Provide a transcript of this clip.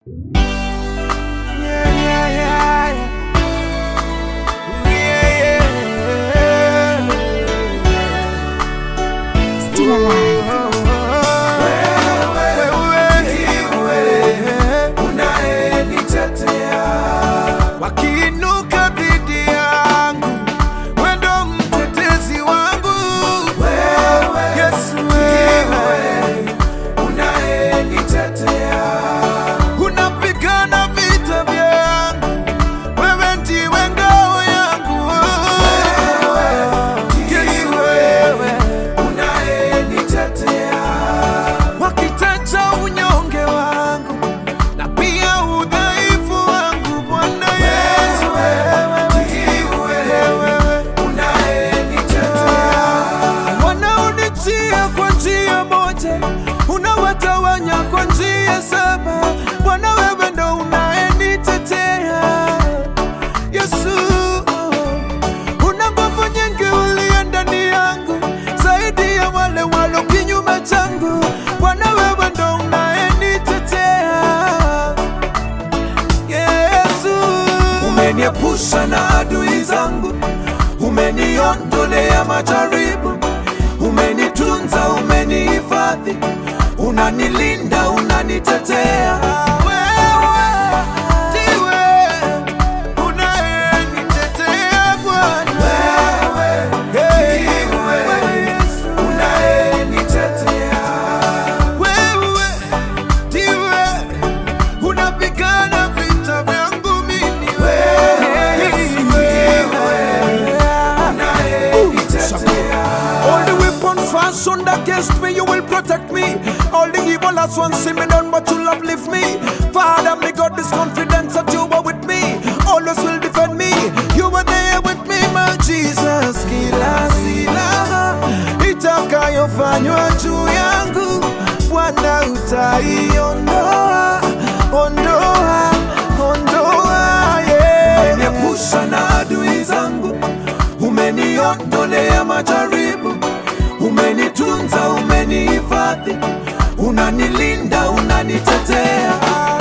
Yeah, yeah, yeah, yeah. Yeah. Still alive. Wakiinuka dhidi yangu, wewe ndo mtetezi wangu. Yesu wewe unayenitetea, unapigana vita vyangu, wewe ndiwe ngao yangu. Yesu wewe unayenitetea, wakitaja unyonge wangu na pia udhaifu wangu, Bwana Yesu wewe unayenitetea. Wanaonitia kwa njia moja, unawatawanya kwa njia saba. Bwana wewe ndo unayenitetea. Yesu, una nguvu nyingi uliye ndani yangu, zaidi ya wale walo kinyume changu. Bwana wewe ndo unayenitetea. Yesu, umeniepusha na adui zangu, umeniondolea majaribu, umenitunza, umenihifadhi, unanilinda, unanitetea. Wewe ndiwe unayenitetea Bwana. Wewe Yesu unayenitetea. Wewe ndiwe unapigana vita vyangu mimi. All the weapons fashioned against me, you will protect me. All the evil last ones see me done, but you'll uplift me. Father, me got this confidence that you are with me. Always will defend me. You are there with me, my Jesus. Kila silaha itakayofanywa juu yangu, Bwana utaiondoa, ondoa, ondoa, yeah. Umeniepusha na adui zangu, umeniondolea majaribu, umenitunza, umenihifadhi, unanilinda, unanitetea.